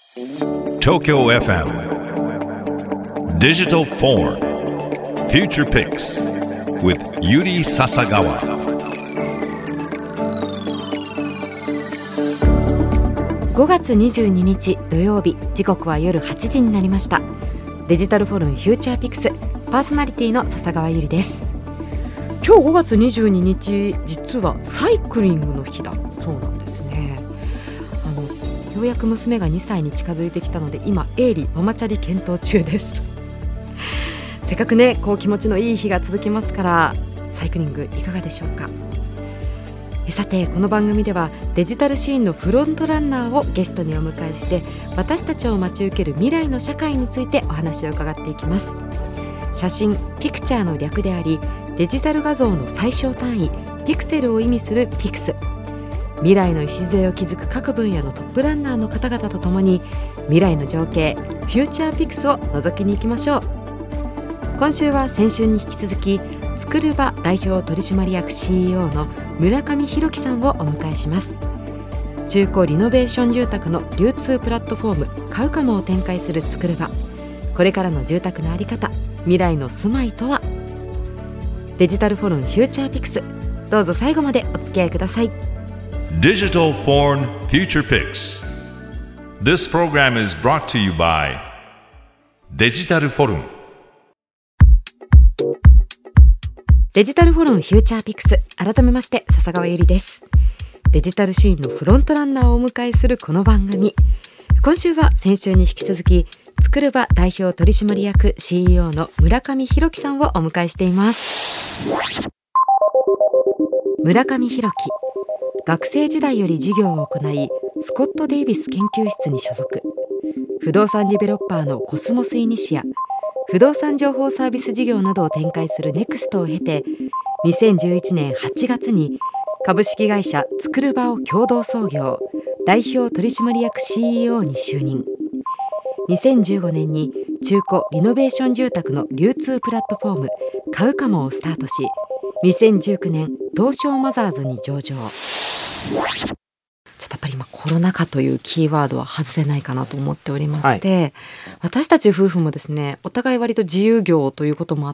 Tokyo FM Digital Forum Future Picks with Yuri Sasagawa. 5月22日土曜日、時刻は夜8時になりました。デジタルフォルムフューチャーピクス、パーソナリティの笹川ゆりです。今日5月22日、実はサイクリングの日だそうなんですね。ようやく娘が2歳に近づいてきたので、今営利ママチャリ検討中ですせっかくね、こう気持ちのいい日が続きますから、サイクリングいかがでしょうか。さて、この番組ではデジタルシーンのフロントランナーをゲストにお迎えして、私たちを待ち受ける未来の社会についてお話を伺っていきます。写真、ピクチャーの略であり、デジタル画像の最小単位ピクセルを意味するピクス。未来の礎を築く各分野のトップランナーの方々とともに、未来の情景フューチャーピクスを覗きに行きましょう。今週は先週に引き続き、つくるば代表取締役 CEO の村上弘樹さんをお迎えします。中古リノベーション住宅の流通プラットフォーム買うかもを展開するつくるば。これからの住宅のあり方、未来の住まいとは。デジタルフォルムフューチャーピクス、どうぞ最後までお付き合いください。 Digital Foreign Future Picks. This program is brought to you by Digital Forum. デジタルフォルムフューチャーピクス、改めまして笹川ゆりです。デジタルシーンのフロントランナーをお迎えするこの番組、今週は先週に引き続き、つくるば代表取締役 CEO の村上弘樹さんをお迎えしています。村上弘樹、学生時代より事業を行い、スコット・デイビス研究室に所属。不動産ディベロッパーのコスモスイニシア、不動産情報サービス事業などを展開するネクストを経て、2011年8月に株式会社つくるばを共同創業、代表取締役 CEO に就任。2015年に中古リノベーション住宅の流通プラットフォーム買うかもをスタートし、2019年東証マザーズに上場。ちょっとやっぱり今コロナ禍というキーワードは外せないかなと思っておりまして、はい、私たち夫婦もですね、お互い割と自由業ということもあって、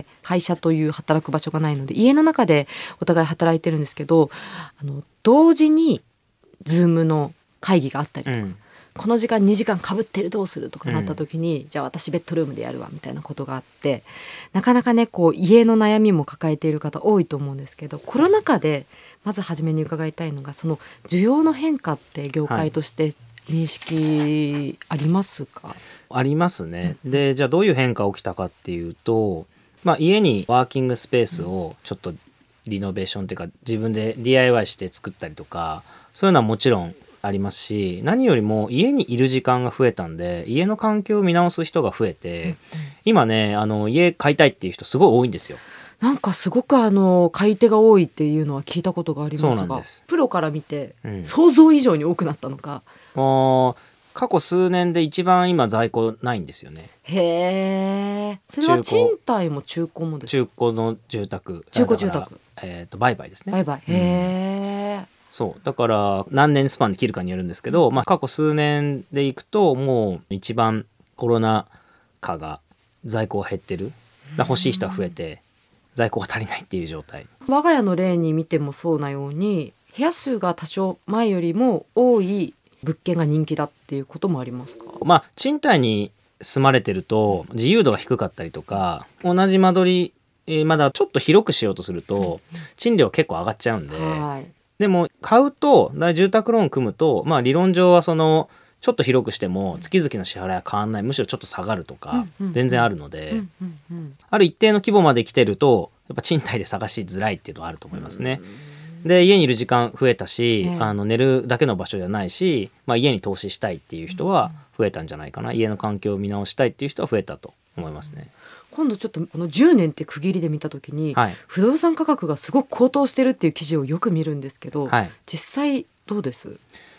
会社という働く場所がないので、家の中でお互い働いてるんですけど、同時にズームの会議があったりとか、この時間2時間かぶってる、どうするとかなった時に、じゃあ私ベッドルームでやるわみたいなことがあって、なかなかね、こう家の悩みも抱えている方多いと思うんですけど、コロナ禍でまず初めに伺いたいのが、その需要の変化って業界として認識ありますか？ ありますね。で、じゃあどういう変化起きたかっていうと、家にワーキングスペースをちょっとリノベーションっていうか、自分で DIY して作ったりとか、そういうのはもちろんありますし、何よりも家にいる時間が増えたんで、家の環境を見直す人が増えて、今ね、家買いたいっていう人すごい多いんですよ。 なんかすごく買い手が多いっていうのは聞いたことがありますが、そうなんです。プロから見て、想像以上に多くなったのか。 過去数年で一番今在庫ないんですよね。 へー。それは賃貸も中古もですか？中古の住宅、売買ですね。 売買。へー。 そうだから何年スパンで切るかによるんですけど、過去数年でいくと、もう一番コロナ禍が在庫が減ってる、欲しい人は増えて在庫が足りないっていう状態。 我が家の例に見てもそうなように、部屋数が多少前よりも多い物件が人気だっていうこともありますか？ 賃貸に住まれてると自由度が低かったりとか、同じ間取り、まだちょっと広くしようとすると賃料結構上がっちゃうんで、でも買うと、住宅ローン組むと、理論上はちょっと広くしても月々の支払いは変わんない、むしろちょっと下がるとか全然あるので、ある一定の規模まで来てると、やっぱ賃貸で探しづらいっていうのはあると思いますね。で、家にいる時間増えたし、寝るだけの場所じゃないし、家に投資したいっていう人は増えたんじゃないかな。家の環境を見直したいっていう人は増えたと思いますね。 今度ちょっと10年って区切りで見たときに、不動産価格がすごく高騰してるっていう記事をよく見るんですけど、実際どうです？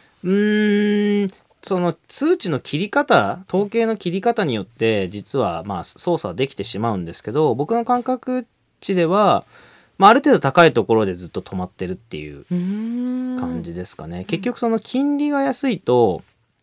その数値の切り方、統計の切り方によって実は操作できてしまうんですけど、僕の感覚値では、ある程度高いところでずっと止まってるっていう感じですかね。結局その金利が安いと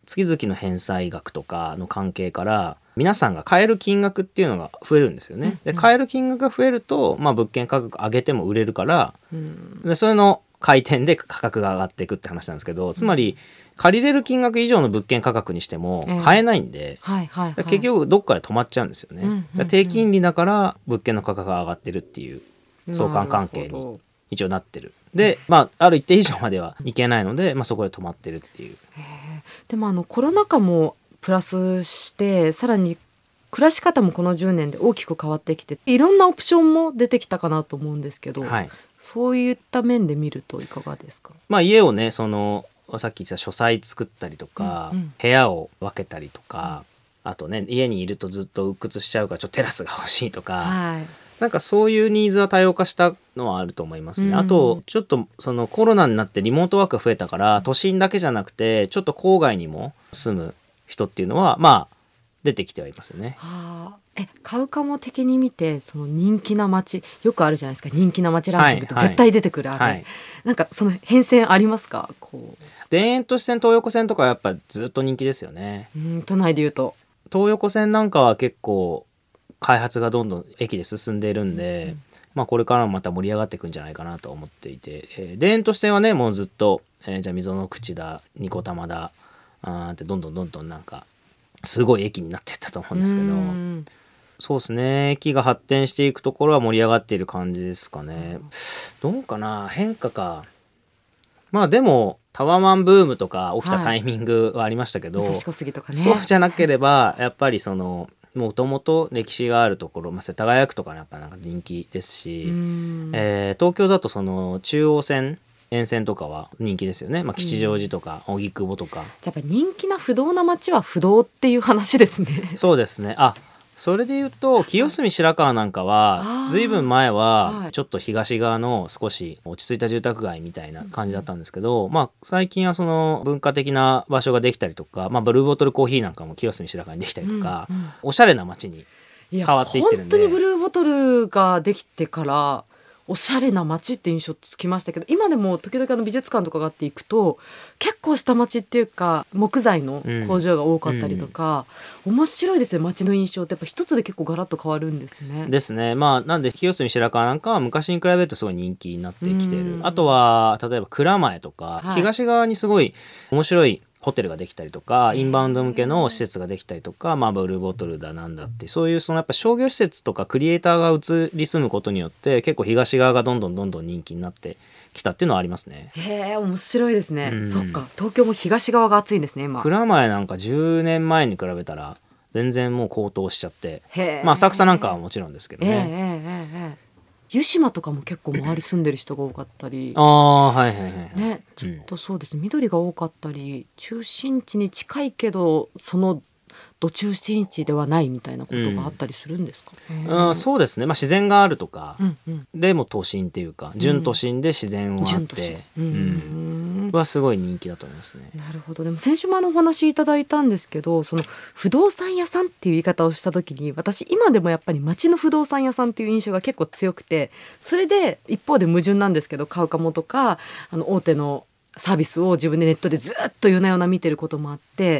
月々の返済額とかの関係から皆さんが買える金額っていうのが増えるんですよね。で買える金額が増えると、物件価格上げても売れるから、でそれの回転で価格が上がっていくって話なんですけど、つまり借りれる金額以上の物件価格にしても買えないんで、結局どっかで止まっちゃうんですよね。低金利だから物件の価格が上がってるっていう相関関係に一応なってる。で、ある一定以上まではいけないので、そこで止まってるっていう。 でもコロナ禍もプラスしてさらに暮らし方もこの10年で大きく変わってきて、いろんなオプションも出てきたかなと思うんですけど、そういった面で見るといかがですか？ 家をね、さっき言った書斎作ったりとか、部屋を分けたりとか、あとね家にいるとずっと鬱屈しちゃうからちょっとテラスが欲しいとか、なんかそういうニーズは多様化したのはあると思いますね。あとちょっとコロナになってリモートワークが増えたから、都心だけじゃなくてちょっと郊外にも住む人っていうのは出てきてはいますよね。 買うかも的に見て人気な街よくあるじゃないですか。人気な街ランキングって絶対出てくるあれ、なんかその変遷ありますか？ 田園都市線東横線とかやっぱずっと人気ですよね。 都内でいうと東横線なんかは結構開発がどんどん駅で進んでいるんで、これからもまた盛り上がっていくんじゃないかなと思っていて、田園都市線はねもうずっと、じゃあ溝の口だ二子玉だってどんどんなんかすごい駅になっていったと思うんですけど、そうですね、駅が発展していくところは盛り上がっている感じですかね。どうかな、変化か。でもタワマンブームとか起きたタイミングはありましたけど、 武蔵小杉とかね、 そうじゃなければやっぱりもともと歴史があるところ、世田谷区とかねやっぱなんか人気ですし、東京だと中央線沿線とかは人気ですよね。吉祥寺とか荻窪とか、 やっぱり人気な不動な街は不動っていう話ですね。 そうですね。それで言うと清澄白河なんかはずいぶん前はちょっと東側の少し落ち着いた住宅街みたいな感じだったんですけど、最近は文化的な場所ができたりとか、ブルーボトルコーヒーなんかも清澄白河にできたりとか、おしゃれな街に変わっていってるんで、 本当にブルーボトルができてからおしゃれな街って印象つきましたけど、今でも時々美術館とかがあって行くと結構下町っていうか木材の工場が多かったりとか、面白いですね。街の印象ってやっぱ一つで結構ガラッと変わるんですね。 ですね。なんで清澄白河なんかは昔に比べるとすごい人気になってきてる。あとは例えば蔵前とか、東側にすごい面白いホテルができたりとか、インバウンド向けの施設ができたりとか、ブルーボトルだなんだって、そういうやっぱ商業施設とかクリエイターが移り住むことによって結構東側がどんどん人気になってきたっていうのはありますね。 面白いですね。そっか、東京も東側が暑いんですね今。 蔵前なんか10年前に比べたら全然もう高騰しちゃって、浅草なんかはもちろんですけどね。 湯島とかも結構周り住んでる人が多かったり、ちょっとそうですね、緑が多かったり中心地に近いけどど中心地ではないみたいなことがあったりするんですか？ そうですね、自然があるとか、でも都心っていうか準都心で自然はあって、はすごい人気だと思いますね。 なるほど。でも先週もお話いただいたんですけど、不動産屋さんっていう言い方をした時に、私今でもやっぱり町の不動産屋さんっていう印象が結構強くて、それで一方で矛盾なんですけど、買うかもとか大手のサービスを自分でネットでずっと夜な夜な見てることもあって、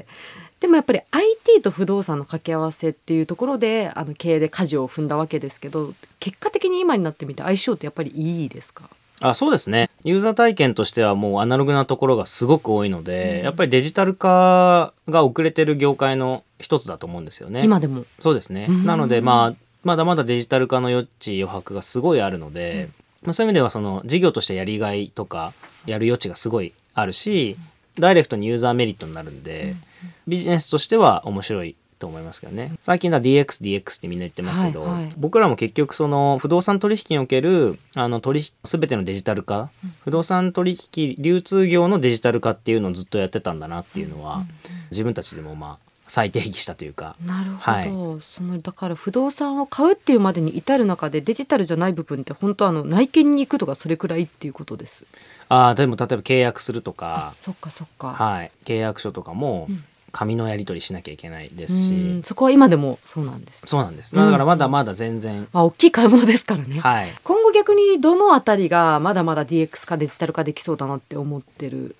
でもやっぱり IT と不動産の掛け合わせっていうところで経営で舵を踏んだわけですけど、結果的に今になってみて相性ってやっぱりいいですか？ そうですね。ユーザー体験としてはもうアナログなところがすごく多いので、やっぱりデジタル化が遅れてる業界の一つだと思うんですよね。 今でもそうですね。なのでまだまだデジタル化の余地余白がすごいあるので、そういう意味では事業としてやりがいとかやる余地がすごいあるし、ダイレクトにユーザーメリットになるんで、ビジネスとしては面白いと思いますけどね。最近だ DX ってみんな言ってますけど、僕らも結局不動産取引における全てのデジタル化、不動産取引流通業のデジタル化っていうのをずっとやってたんだなっていうのは、自分たちでも再定義したというか。 なるほど、だから不動産を買うっていうまでに至る中でデジタルじゃない部分って本当内見に行くとかそれくらいっていうことです。 でも例えば契約するとか、 そっか、 契約書とかも紙のやり取りしなきゃいけないですし、 そこは今でもそうなんです、ね。 そうなんです。だからまだまだ全然、 大きい買い物ですからね。今後逆にどのあたりがまだまだ DX 化デジタル化できそうだなって思ってる？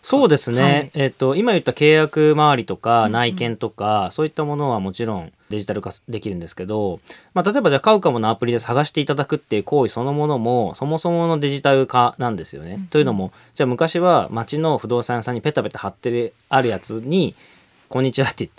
そうですね、 はい、 今言った契約周りとか内見とか、そういったものはもちろんデジタル化できるんですけど、例えばじゃあカウカモのアプリで探していただくっていう行為そのものもそもそものデジタル化なんですよね、というのもじゃあ昔は街の不動産屋さんにペタペタ貼ってあるやつにこんにちはって言って、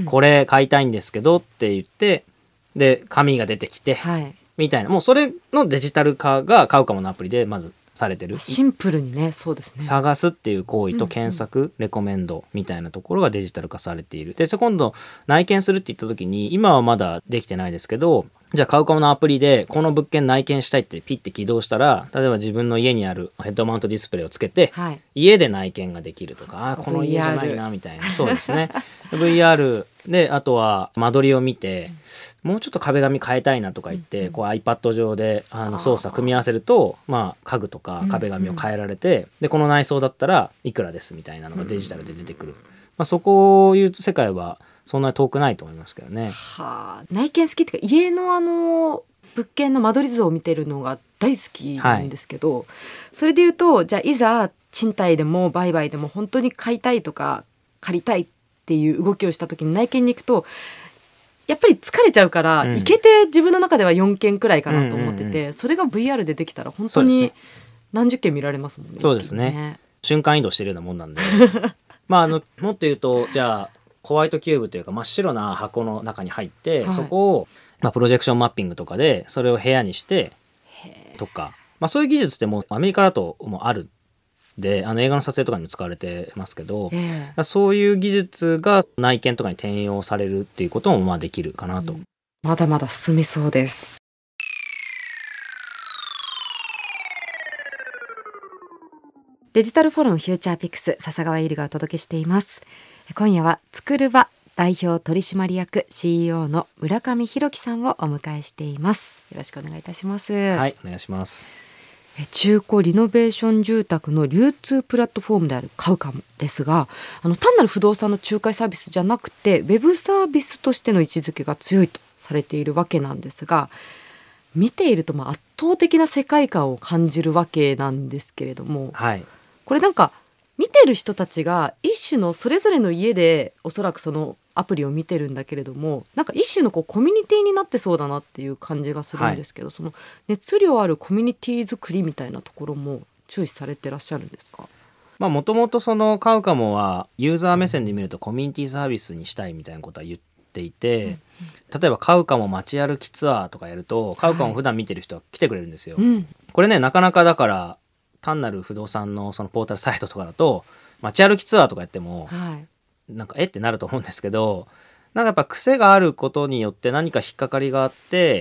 これ買いたいんですけどって言ってで紙が出てきて、はい、みたいな、もうそれのデジタル化がカウカモのアプリでまずされてる。 シンプルにね、そうですね。 探すっていう行為と検索、レコメンドみたいなところがデジタル化されている。で今度内見するって言った時に今はまだできてないですけど、じゃあカウカモのアプリでこの物件内見したいってピッて起動したら、例えば自分の家にあるヘッドマウントディスプレイをつけて、はい、家で内見ができるとか、この家じゃないなみたいな。そうですねVR で、あとは間取りを見て、もうちょっと壁紙変えたいなとか言って、こう iPad 上で操作組み合わせると、家具とか壁紙を変えられて、でこの内装だったらいくらですみたいなのがデジタルで出てくる。そこいう世界はそんなに遠くないと思いますけどね。 内見好きっていうか、家の物件の間取り図を見てるのが大好きなんですけど、はい、それでいうと、じゃあいざ賃貸でも売買でも本当に買いたいとか借りたいっていう動きをした時に内見に行くとやっぱり疲れちゃうから、行けて自分の中では4件くらいかなと思ってて、それが VR でできたら本当に何十件見られますもんね。 そうですね、瞬間移動してるようなもんなんでもっと言うと、じゃあホワイトキューブというか真っ白な箱の中に入って、はい、そこを、プロジェクションマッピングとかでそれを部屋にしてとか、そういう技術ってもうアメリカだともうあるで、映画の撮影とかにも使われてますけど、そういう技術が内見とかに転用されるっていうこともできるかなと、 まだまだ進みそうです。デジタルフォルムフューチャーピクス、笹川ゆりがお届けしています。今夜は作る場代表取締役 CEO の村上弘樹さんをお迎えしています。よろしくお願いいたします。 はい、お願いします。 中古リノベーション住宅の流通プラットフォームであるカウカモですが、単なる不動産の仲介サービスじゃなくてウェブサービスとしての位置づけが強いとされているわけなんですが、見ていると圧倒的な世界観を感じるわけなんですけれども、はい、これなんか見てる人たちが一種のそれぞれの家でおそらくそのアプリを見てるんだけれども、なんか一種のコミュニティになってそうだなっていう感じがするんですけど、その熱量あるコミュニティ作りみたいなところも注視されてらっしゃるんですか？ もともとそのカウカモはユーザー目線で見るとコミュニティサービスにしたいみたいなことは言っていて、例えばカウカモ街歩きツアーとかやると、カウカモ普段見てる人は来てくれるんですよ、これね、なかなかだから単なる不動産のそのポータルサイトとかだと街歩きツアーとかやっても、なんかってなると思うんですけど、なんかやっぱ癖があることによって何か引っかかりがあって、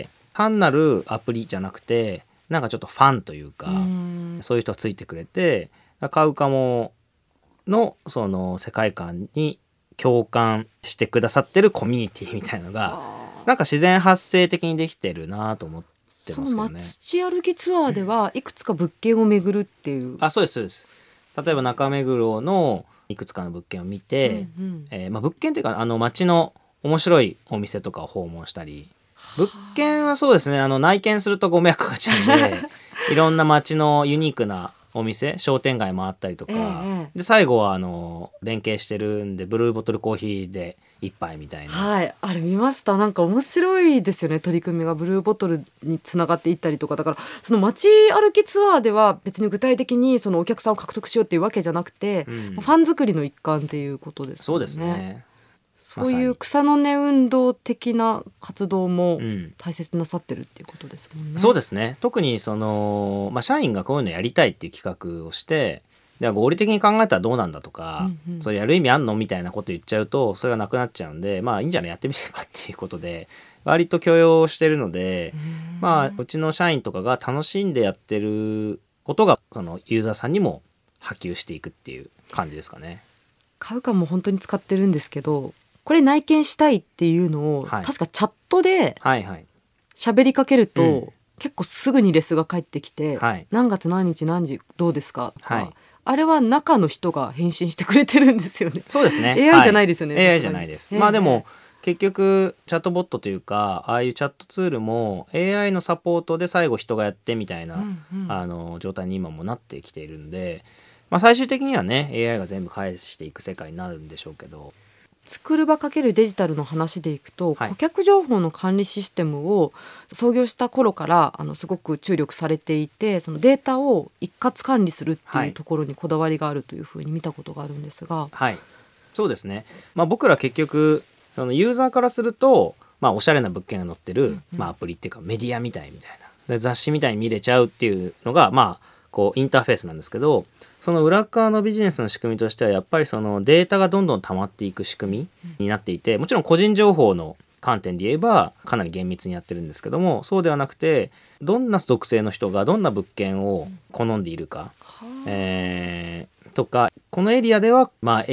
単なるアプリじゃなくてなんかちょっとファンというか、そういう人がついてくれて、カウカモのその世界観に共感してくださってるコミュニティみたいなのがなんか自然発生的にできてるなと思ってますよね。 その街歩きツアーではいくつか物件を巡るっていう、 そうですそうです。例えば中目黒のいくつかの物件を見て、物件というか街の面白いお店とかを訪問したり、物件はそうですね、内見するとご迷惑かかっちゃうんでいろんな街のユニークなお店、商店街もあったりとか、で最後は連携してるんでブルーボトルコーヒーで一杯みたいな、 はい、あれ見ました。なんか面白いですよね、取り組みがブルーボトルにつながっていったりとか。だからその街歩きツアーでは別に具体的にそのお客さんを獲得しようっていうわけじゃなくて、ファン作りの一環っていうことですよね。 そうですね。 そういう草の根運動的な活動も大切になさってるっていうことですもんね。 そうですね。特にその、社員がこういうのやりたいっていう企画をして、では合理的に考えたらどうなんだとか、それやる意味あんのみたいなこと言っちゃうとそれがなくなっちゃうんで、いいんじゃない、やってみればっていうことで割と許容してるので、うちの社員とかが楽しんでやってることがそのユーザーさんにも波及していくっていう感じですかね。 カウカも本当に使ってるんですけど、これ内見したいっていうのを、確かチャットで喋りかけると、結構すぐにレスが返ってきて、何月何日何時どうですかとか、あれは中の人が返信してくれてるんですよね。 そうですね。 AI じゃないですよね。 AI じゃないです。でも結局チャットボットというか、ああいうチャットツールも AI のサポートで最後人がやってみたいな、状態に今もなってきているんで、 最終的にはね AI が全部返していく世界になるんでしょうけど、 作る場×デジタルの話でいくと、顧客情報の管理システムを創業した頃からすごく注力されていて、そのデータを一括管理するっていうところにこだわりがあるというふうに見たことがあるんですが、 そうですね、僕ら結局そのユーザーからすると、おしゃれな物件が載ってる、アプリっていうかメディアみたいなで雑誌みたいに見れちゃうっていうのがこうインターフェースなんですけど、その裏側のビジネスの仕組みとしてはやっぱりそのデータがどんどん溜まっていく仕組みになっていて、もちろん個人情報の観点で言えばかなり厳密にやってるんですけども、そうではなくてどんな属性の人がどんな物件を好んでいるか、とか、このエリアでは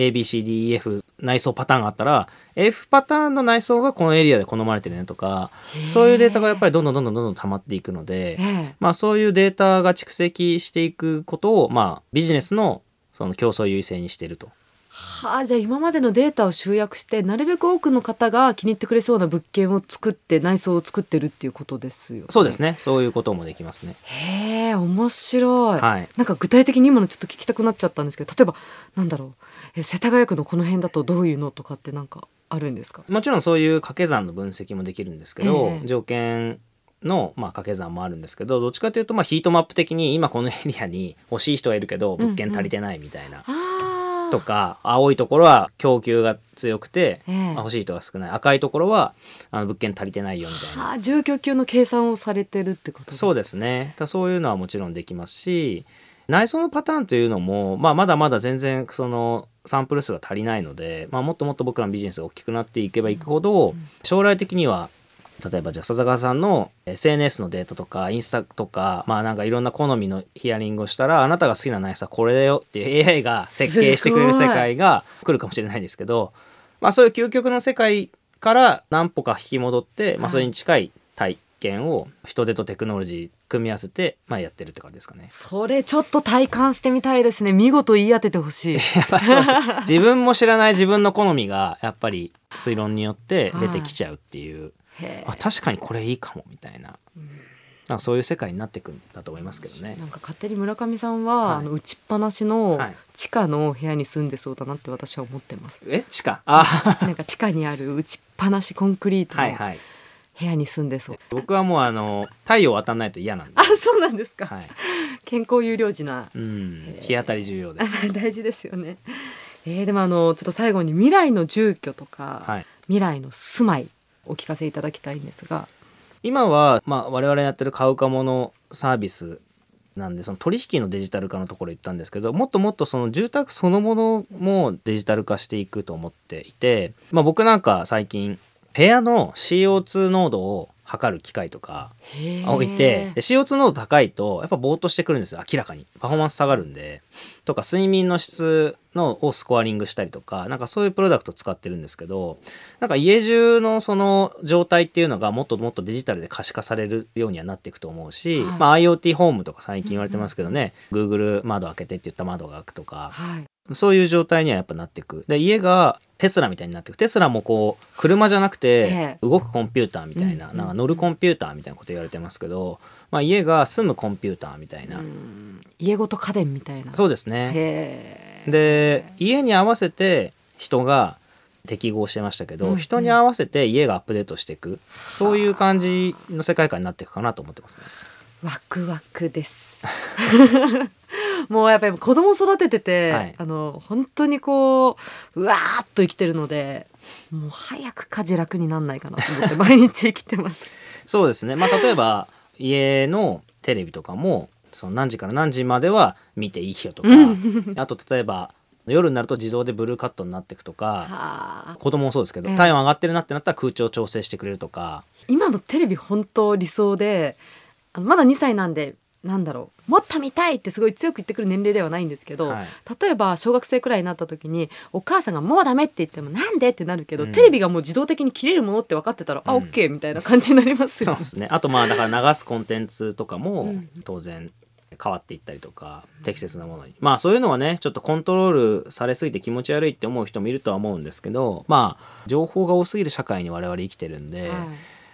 ABCDEF 内装パターンがあったら F パターンの内装がこのエリアで好まれてるねとか、そういうデータがやっぱりどんどん溜まっていくので、そういうデータが蓄積していくことを、ビジネスのその競争優位性にしていると。 じゃあ今までのデータを集約してなるべく多くの方が気に入ってくれそうな物件を作って内装を作ってるっていうことですよね。 そうですね、そういうこともできますね。 へー、面白い、なんか具体的に今のちょっと聞きたくなっちゃったんですけど、例えばなんだろう、世田谷区のこの辺だとどういうのとかってなんかあるんですか？ もちろんそういう掛け算の分析もできるんですけど、条件の掛け算もあるんですけど、どっちかというとヒートマップ的に今このエリアに欲しい人はいるけど物件足りてないみたいな、とか、青いところは供給が強くて、欲しい人が少ない、赤いところは物件足りてないよみたいな、 住居級の計算をされてるってことですか？ そうですね。そういうのはもちろんできますし、内装のパターンというのも、まだまだ全然そのサンプル数が足りないので、もっともっと僕らのビジネスが大きくなっていけばいくほど、将来的には例えばじゃあ笹川さんの SNS のデータとかインスタとか、なんかいろんな好みのヒアリングをしたら、あなたが好きな内装はこれだよっていう AI が設計してくれる世界が来るかもしれないですけど、そういう究極の世界から何歩か引き戻って、それに近い体験を人手とテクノロジー組み合わせて、やってるって感じですかね。 それちょっと体感してみたいですね。見事言い当ててほしい。 自分も知らない自分の好みがやっぱり推論によって出てきちゃうっていう、確かにこれいいかもみたいな、なんかそういう世界になっていくんだと思いますけどね。 なんか勝手に村上さんは、打ちっぱなしの地下の部屋に住んでそうだなって私は思ってます。 地下なんか地下にある打ちっぱなしコンクリートの部屋に住んでそう。 僕はもう太陽当たんないと嫌なんで。 そうなんですか、健康有料児な、 日当たり重要です大事ですよね。でもちょっと最後に未来の住居とか、未来の住まいお聞かせいただきたいんですが、 今は、我々やってる買うかものサービスなんで、その取引のデジタル化のところ言ったんですけど、もっともっとその住宅そのものもデジタル化していくと思っていて、僕なんか最近部屋の CO2 濃度を測る機械とか置いて、CO2 濃度高いとやっぱぼーっとしてくるんですよ。明らかにパフォーマンス下がるんで、とか睡眠の質をスコアリングしたりとか、なんかそういうプロダクトを使ってるんですけど、なんか家中のその状態っていうのがもっともっとデジタルで可視化されるようにはなっていくと思うし、IoT ホームとか最近言われてますけどね、Google 窓開けてって言ったら窓が開くとか、そういう状態にはやっぱなっていく。で、家がテスラみたいになっていく。テスラもこう車じゃなくて動くコンピューターみたいな、なんか乗るコンピューターみたいなこと言われてますけど、家が住むコンピューターみたいな、 家ごと家電みたいな。 そうですね。で、家に合わせて人が適合してましたけど、人に合わせて家がアップデートしていく、そういう感じの世界観になっていくかなと思ってますね。 ワクワクですもうやっぱり子供育ててて、本当にこうわーっと生きてるので、もう早く家事楽になんないかなと思って毎日生きてますそうですね。例えば家のテレビとかもその何時から何時までは見ていいよとかあと例えば夜になると自動でブルーカットになっていくとか、子供もそうですけど、体温上がってるなってなったら空調調整してくれるとか。 今のテレビ本当理想で、まだ2歳なんでなんだろう、もっと見たいってすごい強く言ってくる年齢ではないんですけど、例えば小学生くらいになった時にお母さんがもうダメって言ってもなんでってなるけど、テレビがもう自動的に切れるものって分かってたら、オッケーみたいな感じになりますよね。 そうですね。あとだから流すコンテンツとかも当然変わっていったりとか、適切なものに、そういうのはねちょっとコントロールされすぎて気持ち悪いって思う人もいるとは思うんですけど、情報が多すぎる社会に我々生きてるんで、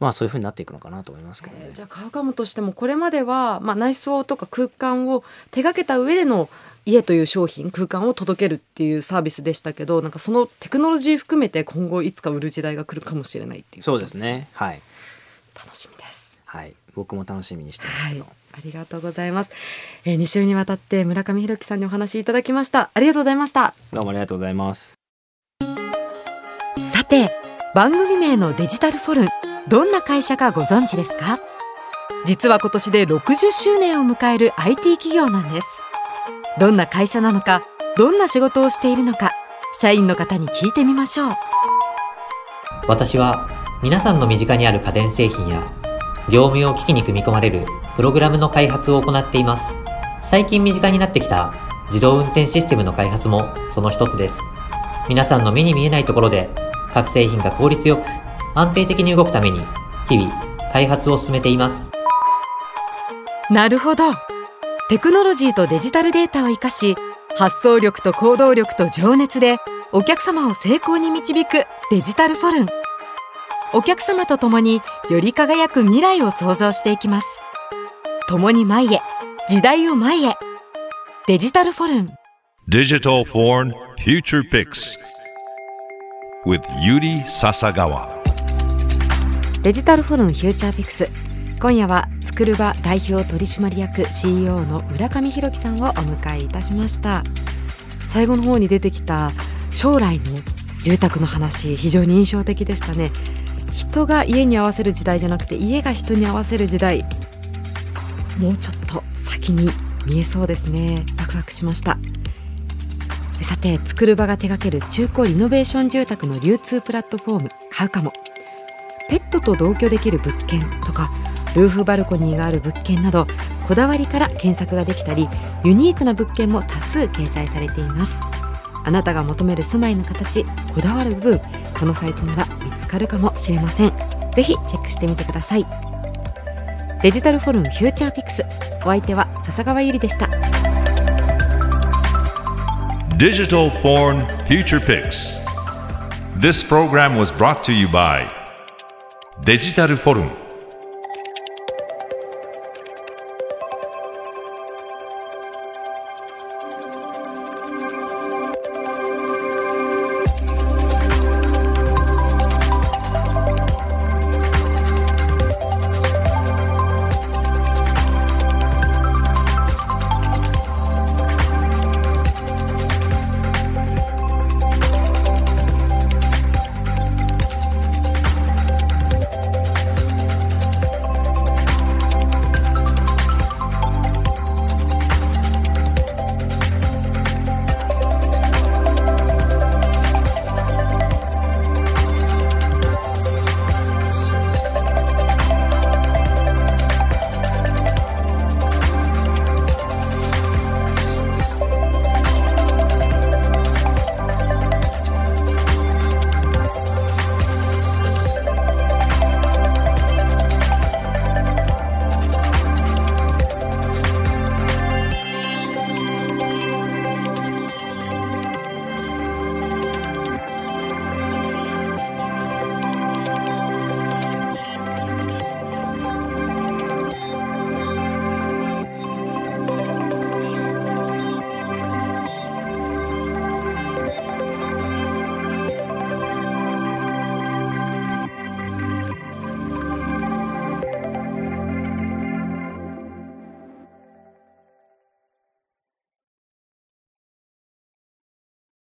そういう風になっていくのかなと思いますけどね。 じゃあカウカモとしてもこれまでは、内装とか空間を手掛けた上での家という商品空間を届けるっていうサービスでしたけど、なんかそのテクノロジー含めて今後いつか売る時代が来るかもしれないっていうことですね。 そうですね、はい、 楽しみです。 はい、僕も楽しみにしてますけど、 ありがとうございます。2週にわたって村上弘樹さんにお話いただきました。ありがとうございました。 どうもありがとうございます。 さて、番組名のデジタルフォルン、どんな会社かご存知ですか？実は今年で60周年を迎える IT 企業なんです。どんな会社なのか、どんな仕事をしているのか、社員の方に聞いてみましょう。 私は皆さんの身近にある家電製品や業務用機器に組み込まれるプログラムの開発を行っています。最近身近になってきた自動運転システムの開発もその一つです。皆さんの目に見えないところで各製品が効率よく安定的に動くために日々開発を進めています。 なるほど。テクノロジーとデジタルデータを生かし、発想力と行動力と情熱でお客様を成功に導くデジタルフォルン。お客様と共により輝く未来を創造していきます。共に前へ、時代を前へ。デジタルフォルン。 Digital Foreign Future Picks with Yuri Sasagawa。 デジタルフォルンフューチャーピクス、今夜はつくるば代表取締役 CEO の村上弘樹さんをお迎えいたしました。最後の方に出てきた将来の住宅の話、非常に印象的でしたね。人が家に合わせる時代じゃなくて、家が人に合わせる時代、もうちょっと先に見えそうですね。ワクワクしました。さて、つくるばが手掛ける中古リノベーション住宅の流通プラットフォームカウカモ。ペットと同居できる物件とか、ルーフバルコニーがある物件など、こだわりから検索ができたり、ユニークな物件も多数掲載されています。あなたが求める住まいの形、こだわる部分、このサイトなら見つかるかもしれません。ぜひチェックしてみてください。デジタルフォルンフューチャーピクス、お相手は笹川ゆりでした。 Digital Foreign Future Picks. This program was brought to you by デジタルフォルン